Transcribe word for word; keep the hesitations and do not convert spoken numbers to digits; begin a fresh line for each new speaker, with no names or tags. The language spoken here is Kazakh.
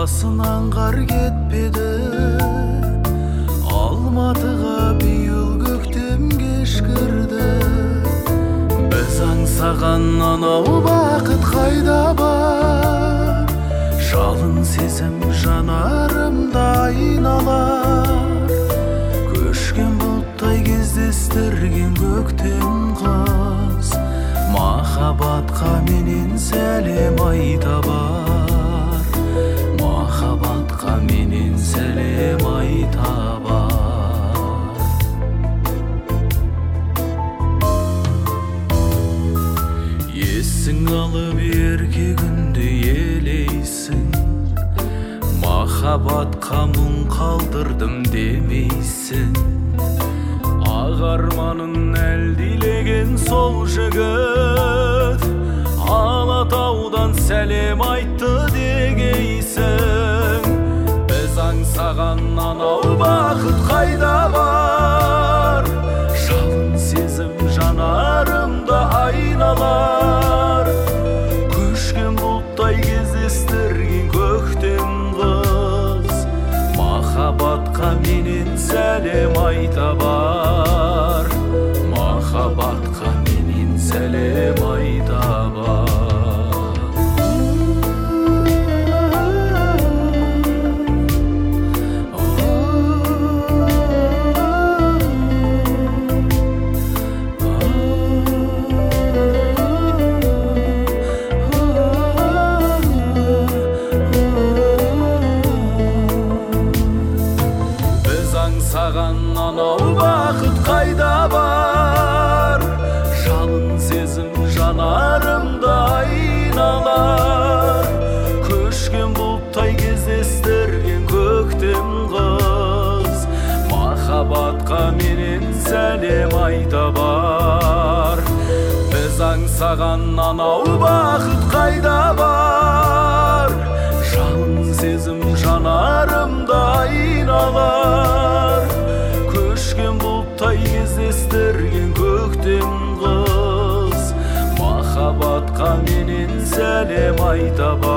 басынан қар кетпеді, Алматыға биыл көктем кешкірді. Біз аңсаған анау бақыт қайда бар? Жалын сезім жанарымда айналар. Көшкен бұлттай кездестірген көктем қыз, махаббатқа менен сәлем айта бар. Махаббатқа менен сәлем айта бар. Есің алып ерке күнді елейсің, махаббатқа мұң қалдырдым демейсің. Ақ арманын әлдилеген сол жігіт Алатаудан сәлем айтты дегейсің. Біз аңсаған анау бақыт қайда бар? Жалын сезім жанарымда айналар. Көшкен бұлттай кездестірген көктем қыз, махаббатқа менен сәлем айта бар. Махаббатқа менен сәлем айта бар. Аңсаған анау бақыт қайда бар? Жалын сезім жанарымда айналар. Көшкен бұлттай кездестірген көктем қыз, махаббатқа менен сәлем айта бар. Біз аңсаған анау бақыт қайда бар? Жалын сезім жанарымда айналар. Көшкен бұлттай кездестірген көктем қыз, махаббатқа менен сәлем айта бар.